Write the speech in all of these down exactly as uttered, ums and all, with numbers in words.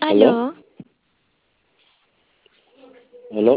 ¿Aló? ¿Aló? ¿Aló?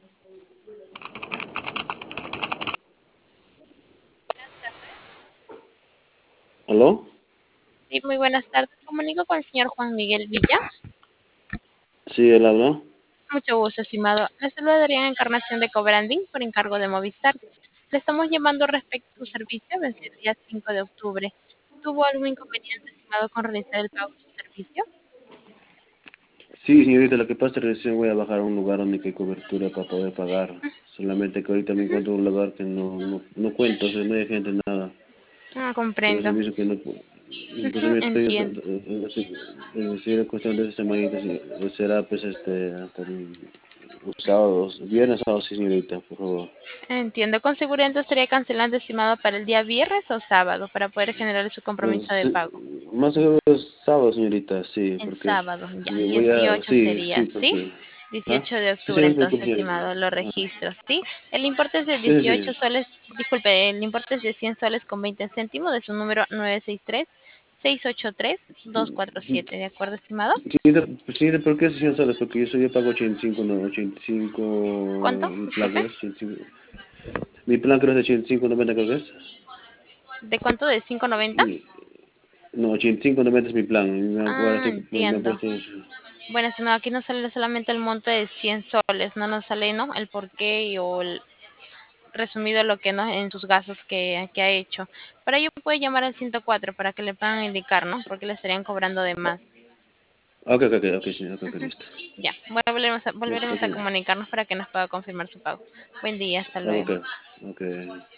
¿Aló? Sí, muy buenas tardes. Comunico con el señor Juan Miguel Villa. Sí, él habla. Mucho gusto, estimado. Le saluda Adrián Encarnación de Cobrandín por encargo de Movistar. Le estamos llamando respecto a su servicio desde el día cinco de octubre. ¿Tuvo algún inconveniente, estimado, con realizar el pago de su servicio? Sí, señorita, lo que pasa es que recién voy a bajar a un lugar donde hay cobertura para poder pagar. Solamente que ahorita me Ujú. encuentro en un lugar que no, no, no cuento, o sea, no hay gente, nada. Ah, Por eso comprendo. mismo que no puedo. Pues Ujú, me estoy, eh, entiendo. eh, así, eh, sí, era cuestión de esa semanita, sí, eh, será pues este, hasta el, un sábado, viernes, sábado, sí, señorita, por favor. Entiendo. Con seguridad estaría cancelando, estimado, para el día viernes o sábado para poder generar su compromiso Pues, de sí, pago. más o menos sábado, señorita, sí, El porque sábado, ya, me voy a, dieciocho sí, sería, sí, ¿sí? porque, ¿ah? dieciocho de Sí, octubre, señorita, entonces, disculpe, señorita. estimado, lo Ah, registro, ¿sí? El importe es de sí, sí, dieciocho sí. soles, disculpe, el importe es de cien soles con veinte céntimos de su número nueve seis tres, seis ocho tres, dos cuatro siete, ¿de acuerdo, estimado? Señorita, señorita, ¿por qué sesión sale? Porque yo soy, yo pago ochenta y cinco, no, ochenta y cinco, ¿Cuánto? mi plan Disculpe. creo es ochenta y cinco. Mi plan creo es de ochenta y cinco, noventa creo que es. ¿De cuánto? ¿De cinco noventa? Mi- No, ochenta y cinco, noventa es mi plan. Y me, ahora Ah, estoy, me, me han entiendo. puesto, Bueno, estimado, aquí nos sale solamente el monto de cien soles, no nos sale, ¿no? El porqué y o el resumido lo que no en sus gastos que, que ha hecho. Para ello puede llamar al ciento cuatro para que le puedan indicar, ¿no? Porque le estarían cobrando de más. ok, ok, ok, ok, señor, ok, ok, Ujú. listo. Ya, bueno, volveremos a, Ok, volveremos a señor. comunicarnos para que nos pueda confirmar su pago. Buen día, hasta Ok, luego. ok.